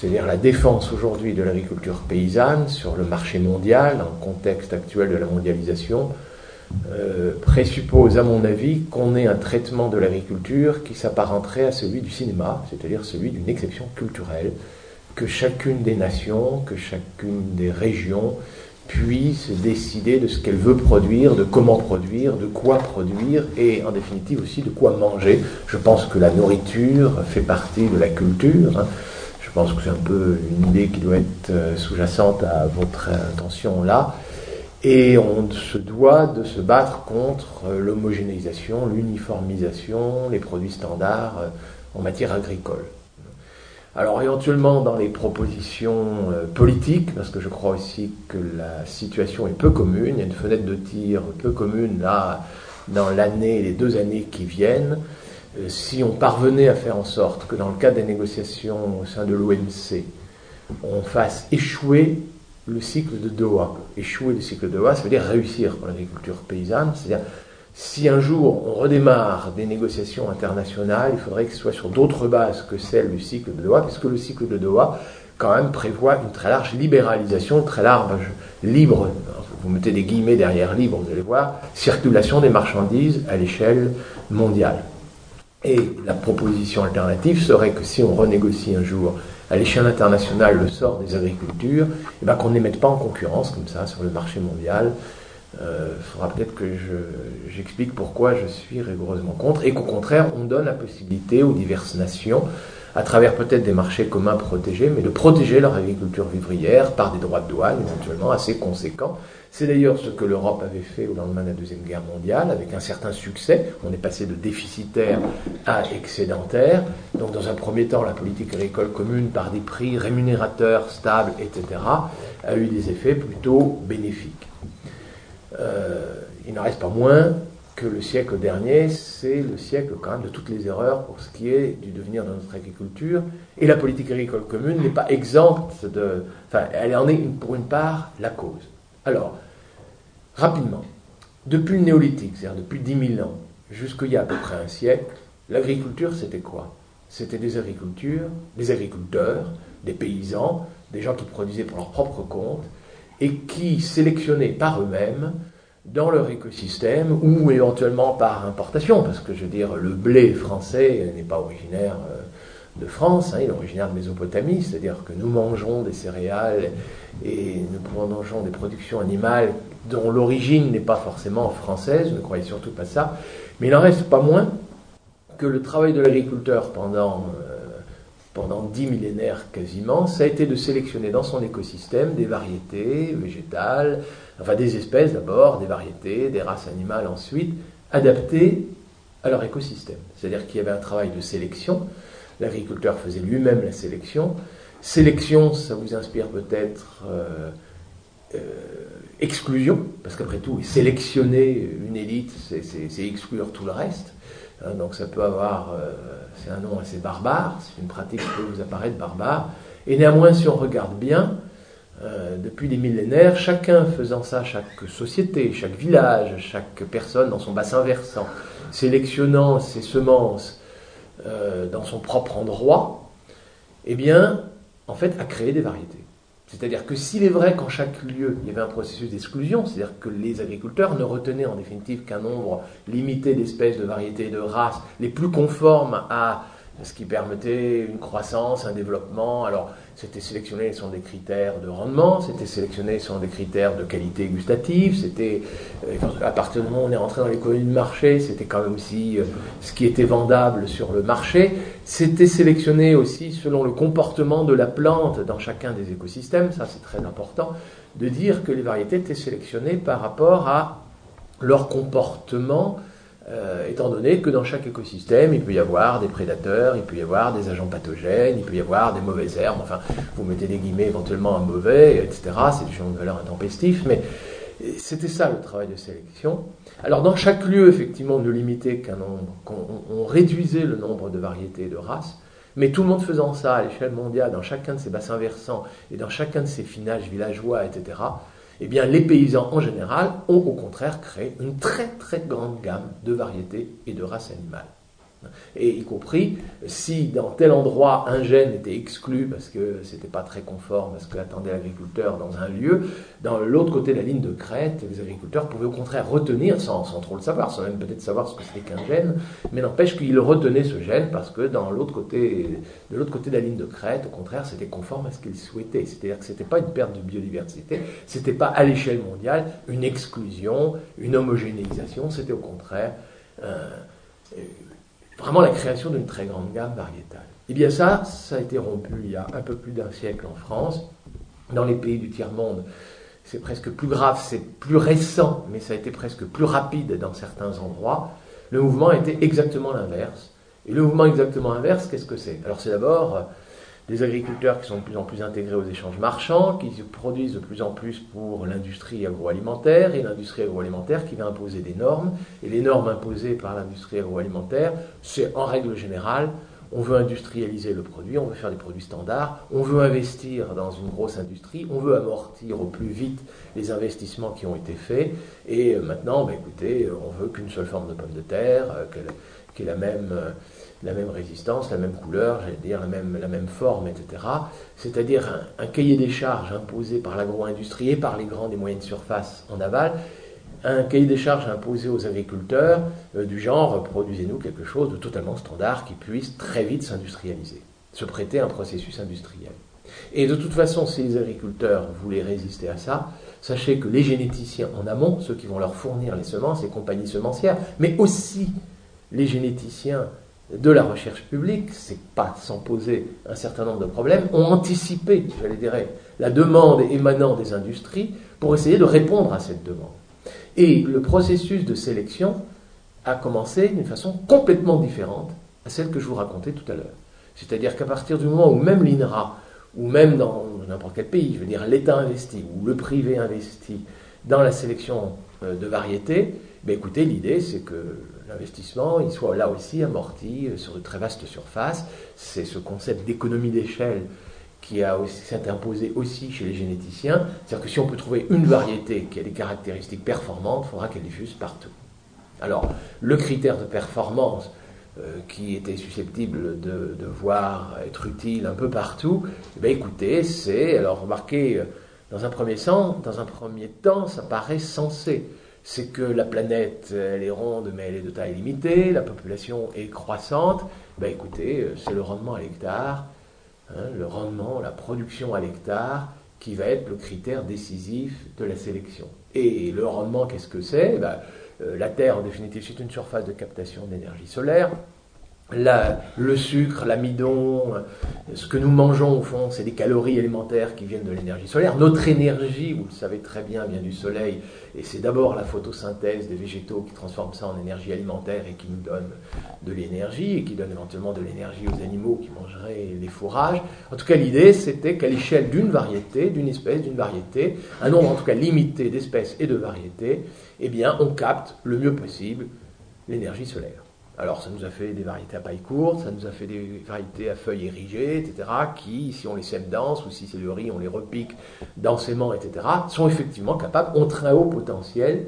c'est-à-dire la défense aujourd'hui de l'agriculture paysanne sur le marché mondial, dans le contexte actuel de la mondialisation, présuppose, à mon avis, qu'on ait un traitement de l'agriculture qui s'apparenterait à celui du cinéma, c'est-à-dire celui d'une exception culturelle, que chacune des nations, que chacune des régions puisse décider de ce qu'elle veut produire, de comment produire, de quoi produire, et en définitive aussi de quoi manger. Je pense que la nourriture fait partie de la culture, hein. Je pense que c'est un peu une idée qui doit être sous-jacente à votre intention là. Et on se doit de se battre contre l'homogénéisation, l'uniformisation, les produits standards en matière agricole. Alors éventuellement dans les propositions politiques, parce que je crois aussi que la situation est peu commune, il y a une fenêtre de tir peu commune là dans l'année, les 2 années qui viennent, si on parvenait à faire en sorte que dans le cadre des négociations au sein de l'OMC, on fasse échouer le cycle de Doha. Échouer le cycle de Doha, ça veut dire réussir pour l'agriculture paysanne. C'est-à-dire, si un jour on redémarre des négociations internationales, il faudrait que ce soit sur d'autres bases que celles du cycle de Doha, puisque le cycle de Doha, quand même, prévoit une très large libéralisation, une très large libre, vous mettez des guillemets derrière libre, vous allez voir, circulation des marchandises à l'échelle mondiale. Et la proposition alternative serait que si on renégocie un jour à l'échelle internationale le sort des agricultures, et ben qu'on ne les mette pas en concurrence comme ça sur le marché mondial. Il faudra peut-être que j'explique pourquoi je suis rigoureusement contre, et qu'au contraire on donne la possibilité aux diverses nations, à travers peut-être des marchés communs protégés, mais de protéger leur agriculture vivrière par des droits de douane éventuellement assez conséquents. C'est d'ailleurs ce que l'Europe avait fait au lendemain de la Deuxième Guerre mondiale, avec un certain succès. On est passé de déficitaire à excédentaire. Donc dans un premier temps, la politique agricole commune, par des prix rémunérateurs, stables, etc., a eu des effets plutôt bénéfiques. Il n'en reste pas moins que le siècle dernier, c'est le siècle quand même de toutes les erreurs pour ce qui est du devenir de notre agriculture. Et la politique agricole commune n'est pas exempte de... Enfin, elle en est pour une part la cause. Alors, rapidement, depuis le néolithique, c'est-à-dire depuis 10 000 ans, jusqu'il y a à peu près un siècle, l'agriculture c'était quoi? C'était des agriculteurs, des paysans, des gens qui produisaient pour leur propre compte et qui sélectionnaient par eux-mêmes dans leur écosystème ou éventuellement par importation, parce que je veux dire, le blé français n'est pas originaire de France, hein, il est originaire de Mésopotamie, c'est-à-dire que nous mangeons des céréales et nous mangeons des productions animales dont l'origine n'est pas forcément française, ne croyez surtout pas ça, mais il n'en reste pas moins que le travail de l'agriculteur pendant 10 millénaires quasiment, ça a été de sélectionner dans son écosystème des variétés végétales, enfin des espèces d'abord, des variétés, des races animales ensuite, adaptées à leur écosystème. C'est-à-dire qu'il y avait un travail de sélection, l'agriculteur faisait lui-même la sélection. Sélection, ça vous inspire peut-être exclusion, parce qu'après tout, sélectionner une élite, c'est exclure tout le reste. Donc ça peut avoir, c'est un nom assez barbare, c'est une pratique qui peut vous apparaître barbare. Et néanmoins, si on regarde bien, depuis des millénaires, chacun faisant ça, chaque société, chaque village, chaque personne dans son bassin versant, sélectionnant ses semences dans son propre endroit, eh bien, en fait, a créé des variétés. C'est-à-dire que s'il est vrai qu'en chaque lieu, il y avait un processus d'exclusion, c'est-à-dire que les agriculteurs ne retenaient en définitive qu'un nombre limité d'espèces, de variétés, de races, les plus conformes à ce qui permettait une croissance, un développement. Alors, c'était sélectionné selon des critères de rendement, c'était sélectionné selon des critères de qualité gustative, c'était, à partir du moment où on est rentré dans l'économie de marché, c'était quand même aussi ce qui était vendable sur le marché. C'était sélectionné aussi selon le comportement de la plante dans chacun des écosystèmes, ça c'est très important, de dire que les variétés étaient sélectionnées par rapport à leur comportement, étant donné que dans chaque écosystème, il peut y avoir des prédateurs, il peut y avoir des agents pathogènes, il peut y avoir des mauvaises herbes, enfin, vous mettez des guillemets éventuellement à mauvais, etc., c'est du champ de valeur intempestif, mais c'était ça le travail de sélection. Alors dans chaque lieu, effectivement, on ne limitait qu'un nombre, on réduisait le nombre de variétés et de races, mais tout le monde faisant ça à l'échelle mondiale, dans chacun de ces bassins versants et dans chacun de ces finages villageois, etc., eh bien, les paysans en général ont au contraire créé une très très grande gamme de variétés et de races animales. Et y compris, si dans tel endroit un gène était exclu parce que c'était pas très conforme à ce qu'attendait l'agriculteur dans un lieu, dans l'autre côté de la ligne de crête, les agriculteurs pouvaient au contraire retenir, sans trop le savoir, sans même peut-être savoir ce que c'était qu'un gène, mais n'empêche qu'ils retenaient ce gène parce que de l'autre côté de la ligne de crête, au contraire, c'était conforme à ce qu'ils souhaitaient. C'est-à-dire que c'était pas une perte de biodiversité, c'était pas à l'échelle mondiale une exclusion, une homogénéisation, c'était au contraire vraiment la création d'une très grande gamme variétale. Et bien ça a été rompu il y a un peu plus d'un siècle en France. Dans les pays du tiers-monde, c'est presque plus grave, c'est plus récent, mais ça a été presque plus rapide dans certains endroits. Le mouvement a été exactement l'inverse. Et le mouvement exactement inverse, qu'est-ce que c'est? Alors c'est d'abord des agriculteurs qui sont de plus en plus intégrés aux échanges marchands, qui se produisent de plus en plus pour l'industrie agroalimentaire, et l'industrie agroalimentaire qui va imposer des normes. Et les normes imposées par l'industrie agroalimentaire, c'est en règle générale, on veut industrialiser le produit, on veut faire des produits standards, on veut investir dans une grosse industrie, on veut amortir au plus vite les investissements qui ont été faits, et maintenant, écoutez, on veut qu'une seule forme de pomme de terre, qui ait la même résistance, la même couleur, j'allais dire la même forme, etc. C'est-à-dire un cahier des charges imposé par l'agro-industrie et par les grandes et moyennes surfaces en aval, un cahier des charges imposé aux agriculteurs du genre produisez-nous quelque chose de totalement standard qui puisse très vite s'industrialiser, se prêter à un processus industriel. Et de toute façon, si les agriculteurs voulaient résister à ça, sachez que les généticiens en amont, ceux qui vont leur fournir les semences, les compagnies semencières, mais aussi les généticiens de la recherche publique, c'est pas sans poser un certain nombre de problèmes, ont anticipé, j'allais dire, la demande émanant des industries pour essayer de répondre à cette demande. Et le processus de sélection a commencé d'une façon complètement différente à celle que je vous racontais tout à l'heure. C'est-à-dire qu'à partir du moment où même l'INRA, ou même dans n'importe quel pays, je veux dire l'État investit, ou le privé investit dans la sélection de variétés, écoutez, l'idée c'est que l'investissement il soit là aussi amorti sur de très vastes surfaces. C'est ce concept d'économie d'échelle qui s'est imposé aussi chez les généticiens. C'est-à-dire que si on peut trouver une variété qui a des caractéristiques performantes, il faudra qu'elle diffuse partout. Alors, le critère de performance qui était susceptible de voir être utile un peu partout, écoutez, c'est, alors remarquez, dans un premier temps, ça paraît sensé. C'est que la planète, elle est ronde, mais elle est de taille limitée, la population est croissante. Écoutez, c'est le rendement à l'hectare, le rendement, la production à l'hectare, qui va être le critère décisif de la sélection. Et le rendement, qu'est-ce que c'est? La Terre, en définitive, c'est une surface de captation d'énergie solaire. Le sucre, l'amidon, ce que nous mangeons au fond, c'est des calories élémentaires qui viennent de l'énergie solaire. Notre énergie, vous le savez très bien, vient du soleil, et c'est d'abord la photosynthèse des végétaux qui transforme ça en énergie alimentaire et qui nous donne de l'énergie, et qui donne éventuellement de l'énergie aux animaux qui mangeraient les fourrages. En tout cas, l'idée, c'était qu'à l'échelle d'une variété, d'une espèce, d'une variété, un nombre en tout cas limité d'espèces et de variétés, on capte le mieux possible l'énergie solaire. Alors, ça nous a fait des variétés à paille courte, ça nous a fait des variétés à feuilles érigées, etc., qui, si on les sème denses, ou si c'est le riz, on les repique densément, etc., sont effectivement capables, ont très haut potentiel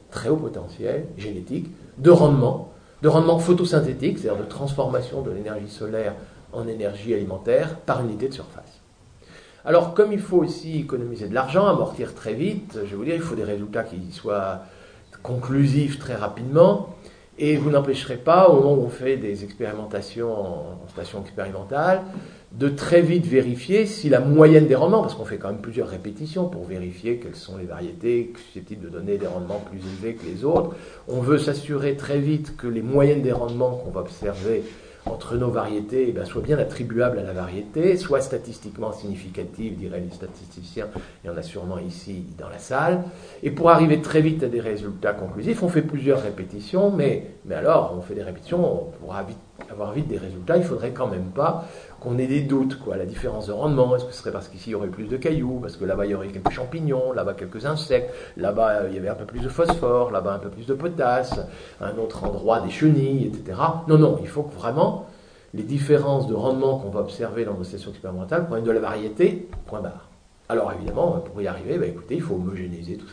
génétique, de rendement photosynthétique, c'est-à-dire de transformation de l'énergie solaire en énergie alimentaire par unité de surface. Alors, comme il faut aussi économiser de l'argent, amortir très vite, je vais vous dire, il faut des résultats qui soient conclusifs très rapidement. Et vous n'empêcherez pas, au moment où on fait des expérimentations en station expérimentale, de très vite vérifier si la moyenne des rendements, parce qu'on fait quand même plusieurs répétitions pour vérifier quelles sont les variétés susceptibles de donner des rendements plus élevés que les autres, on veut s'assurer très vite que les moyennes des rendements qu'on va observer entre nos variétés soient bien attribuables à la variété, soient statistiquement significatives, diraient les statisticiens, il y en a sûrement ici dans la salle. Et pour arriver très vite à des résultats conclusifs, on fait plusieurs répétitions, mais alors, on fait des répétitions, on pourra avoir vite des résultats, il ne faudrait quand même pas qu'on ait des doutes, la différence de rendement, est-ce que ce serait parce qu'ici il y aurait plus de cailloux, parce que là-bas il y aurait quelques champignons, là-bas quelques insectes, là-bas il y avait un peu plus de phosphore, là-bas un peu plus de potasse, un autre endroit des chenilles, etc. Non, il faut que vraiment les différences de rendement qu'on va observer dans nos stations expérimentales proviennent de la variété, point barre. Alors évidemment, pour y arriver, écoutez, il faut homogénéiser tout ça.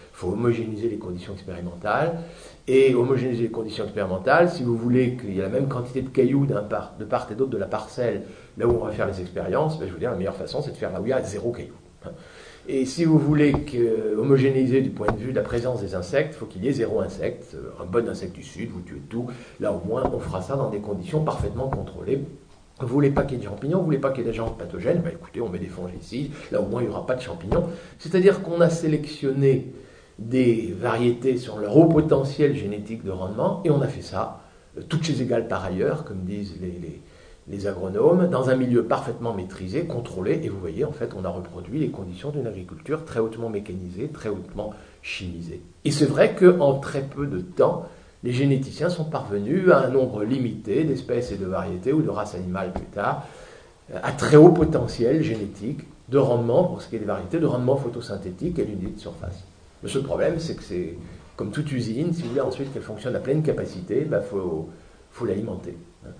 Il faut homogénéiser les conditions expérimentales. Et homogénéiser les conditions expérimentales, si vous voulez qu'il y ait la même quantité de cailloux de part et d'autre de la parcelle, là où on va faire les expériences, ben, je veux dire, la meilleure façon, c'est de faire là où il y a 0 cailloux. Et si vous voulez homogénéiser du point de vue de la présence des insectes, il faut qu'il y ait 0 insecte. Un bon insecticide, vous tuez tout. Là, au moins, on fera ça dans des conditions parfaitement contrôlées. Vous voulez pas qu'il y ait de champignons, vous voulez pas qu'il y ait d'agents pathogènes, ben écoutez, on met des fongicides, là au moins il n'y aura pas de champignons. C'est-à-dire qu'on a sélectionné des variétés sur leur haut potentiel génétique de rendement, et on a fait ça, toutes chez égales par ailleurs, comme disent les agronomes, dans un milieu parfaitement maîtrisé, contrôlé, et vous voyez, en fait, on a reproduit les conditions d'une agriculture très hautement mécanisée, très hautement chimisée. Et c'est vrai qu'en très peu de temps, les généticiens sont parvenus à un nombre limité d'espèces et de variétés, ou de races animales plus tard, à très haut potentiel génétique de rendement, pour ce qui est des variétés, de rendement photosynthétique et l'unité de surface. Le seul problème, c'est que c'est comme toute usine, si vous voulez ensuite qu'elle fonctionne à pleine capacité, il faut l'alimenter.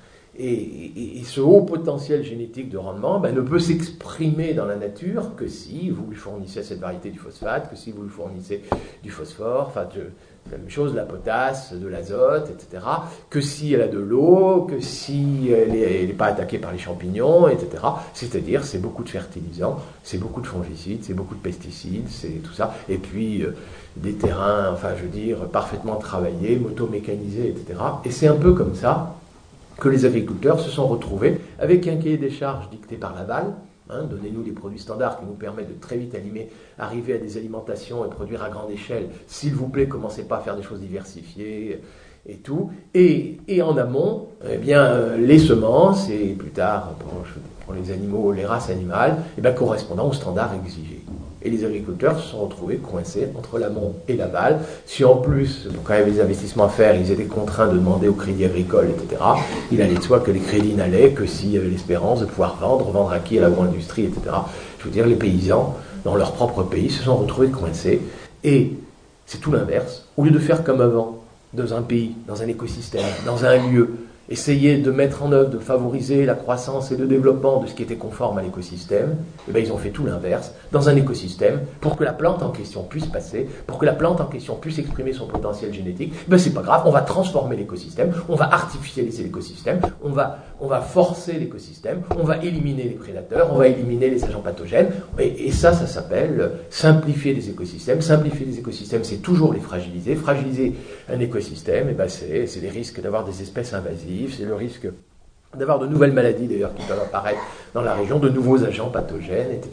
Et ce haut potentiel génétique de rendement ne peut s'exprimer dans la nature que si vous lui fournissez à cette variété du phosphate, que si vous lui fournissez du phosphore, enfin la même chose, de la potasse, de l'azote, etc., que si elle a de l'eau, que si elle n'est pas attaquée par les champignons, etc. C'est-à-dire, c'est beaucoup de fertilisants, c'est beaucoup de fongicides, c'est beaucoup de pesticides, c'est tout ça. Et puis, des terrains, enfin, je veux dire, parfaitement travaillés, motomécanisés, etc. Et c'est un peu comme ça que les agriculteurs se sont retrouvés avec un cahier des charges dicté par Laval. Donnez-nous des produits standards qui nous permettent de très vite arriver à des alimentations et produire à grande échelle. S'il vous plaît, commencez pas à faire des choses diversifiées et tout. Et en amont, eh bien, les semences et plus tard, pour les animaux, les races animales, correspondant aux standards exigés. Et les agriculteurs se sont retrouvés coincés entre l'amont et l'aval. Si en plus, quand il y avait des investissements à faire, ils étaient contraints de demander au crédit agricole, etc., il allait de soi que les crédits n'allaient que s'il y avait l'espérance de pouvoir vendre à qui, à l'agro-industrie, etc. Je veux dire, les paysans, dans leur propre pays, se sont retrouvés coincés. Et c'est tout l'inverse. Au lieu de faire comme avant, dans un pays, dans un écosystème, dans un lieu, essayer de mettre en œuvre, de favoriser la croissance et le développement de ce qui était conforme à l'écosystème, ils ont fait tout l'inverse, dans un écosystème, pour que la plante en question puisse passer, pour que la plante en question puisse exprimer son potentiel génétique, c'est pas grave, on va transformer l'écosystème, on va artificialiser l'écosystème, on va forcer l'écosystème, on va éliminer les prédateurs, on va éliminer les agents pathogènes, et ça s'appelle simplifier les écosystèmes. Simplifier les écosystèmes, c'est toujours les fragiliser. Fragiliser un écosystème, c'est les risques d'avoir des espèces invasives, c'est le risque d'avoir de nouvelles maladies d'ailleurs qui peuvent apparaître dans la région, de nouveaux agents pathogènes, etc.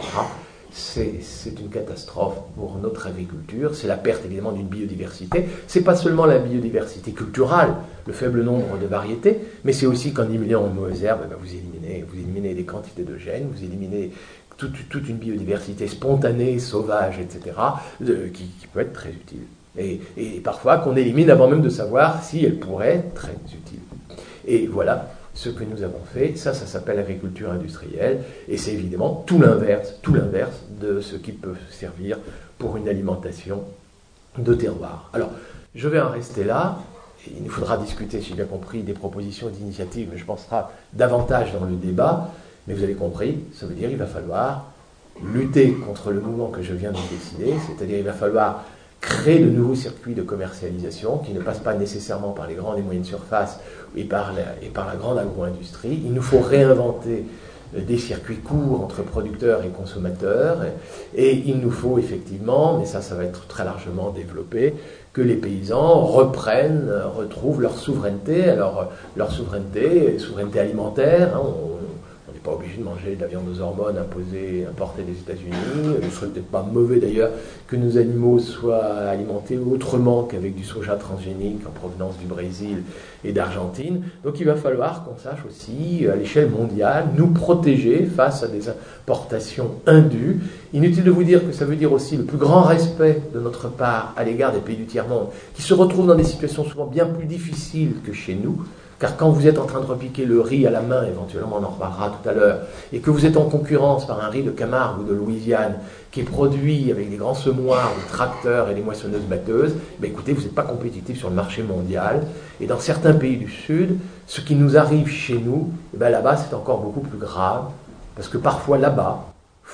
C'est une catastrophe pour notre agriculture, c'est la perte évidemment d'une biodiversité. C'est pas seulement la biodiversité culturelle, le faible nombre de variétés, mais c'est aussi qu'en éliminant les mauvaises herbes, vous éliminez des quantités de gènes, vous éliminez toute une biodiversité spontanée, sauvage, etc., qui peut être très utile. Et parfois qu'on élimine avant même de savoir si elle pourrait être très utile. Et voilà ce que nous avons fait. Ça s'appelle l'agriculture industrielle, et c'est évidemment tout l'inverse de ce qui peut servir pour une alimentation de terroir. Alors, je vais en rester là. Il nous faudra discuter, si j'ai bien compris, des propositions et d'initiatives, mais je penserai davantage dans le débat. Mais vous avez compris, ça veut dire qu'il va falloir lutter contre le mouvement que je viens de décider, c'est-à-dire il va falloir créer de nouveaux circuits de commercialisation qui ne passent pas nécessairement par les grandes et moyennes surfaces et par la grande agro-industrie. Il nous faut réinventer des circuits courts entre producteurs et consommateurs, et il nous faut effectivement, mais ça va être très largement développé, que les paysans retrouvent leur souveraineté. Alors leur souveraineté alimentaire, on n'est pas obligé de manger de la viande aux hormones importée des États-Unis. Il ne serait peut-être pas mauvais d'ailleurs que nos animaux soient alimentés autrement qu'avec du soja transgénique en provenance du Brésil et d'Argentine. Donc il va falloir qu'on sache aussi, à l'échelle mondiale, nous protéger face à des importations indues. Inutile de vous dire que ça veut dire aussi le plus grand respect de notre part à l'égard des pays du tiers-monde, qui se retrouvent dans des situations souvent bien plus difficiles que chez nous. Car quand vous êtes en train de repiquer le riz à la main, éventuellement on en reparlera tout à l'heure, et que vous êtes en concurrence par un riz de Camargue ou de Louisiane, qui est produit avec des grands semoirs, des tracteurs et des moissonneuses-batteuses, écoutez, vous n'êtes pas compétitif sur le marché mondial. Et dans certains pays du Sud, ce qui nous arrive chez nous, là-bas c'est encore beaucoup plus grave, parce que parfois là-bas,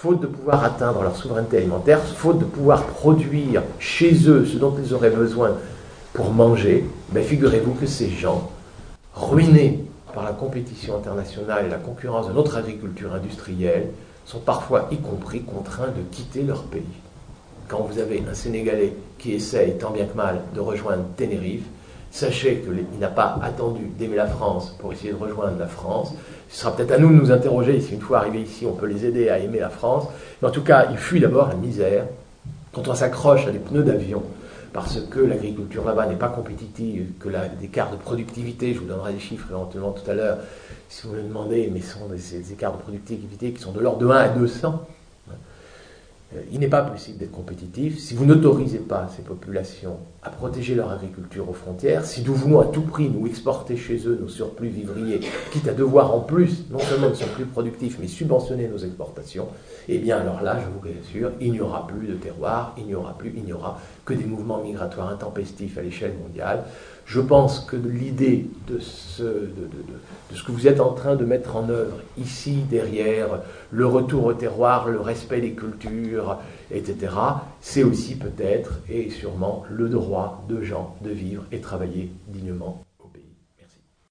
faute de pouvoir atteindre leur souveraineté alimentaire, faute de pouvoir produire chez eux ce dont ils auraient besoin pour manger, figurez-vous que ces gens, ruinés par la compétition internationale et la concurrence de notre agriculture industrielle, sont parfois, y compris, contraints de quitter leur pays. Quand vous avez un Sénégalais qui essaye, tant bien que mal, de rejoindre Tenerife, sachez qu'il n'a pas attendu d'aimer la France pour essayer de rejoindre la France. Ce sera peut-être à nous de nous interroger si une fois arrivés ici, on peut les aider à aimer la France. Mais en tout cas, il fuit d'abord la misère. Quand on s'accroche à des pneus d'avion, parce que l'agriculture là-bas n'est pas compétitive, que l'écart de productivité, je vous donnerai des chiffres éventuellement tout à l'heure, si vous me demandez, mais ce sont des écarts de productivité qui sont de l'ordre de 1 à 200. Il n'est pas possible d'être compétitif si vous n'autorisez pas ces populations à protéger leur agriculture aux frontières, si nous voulons à tout prix nous exporter chez eux nos surplus vivriers, quitte à devoir en plus, non seulement de surplus productifs, mais subventionner nos exportations, eh bien alors là, je vous assure, il n'y aura plus de terroir, il n'y aura que des mouvements migratoires intempestifs à l'échelle mondiale. Je pense que l'idée de ce que vous êtes en train de mettre en œuvre ici, derrière, le retour au terroir, le respect des cultures, etc., c'est aussi peut-être et sûrement le droit de gens de vivre et travailler dignement.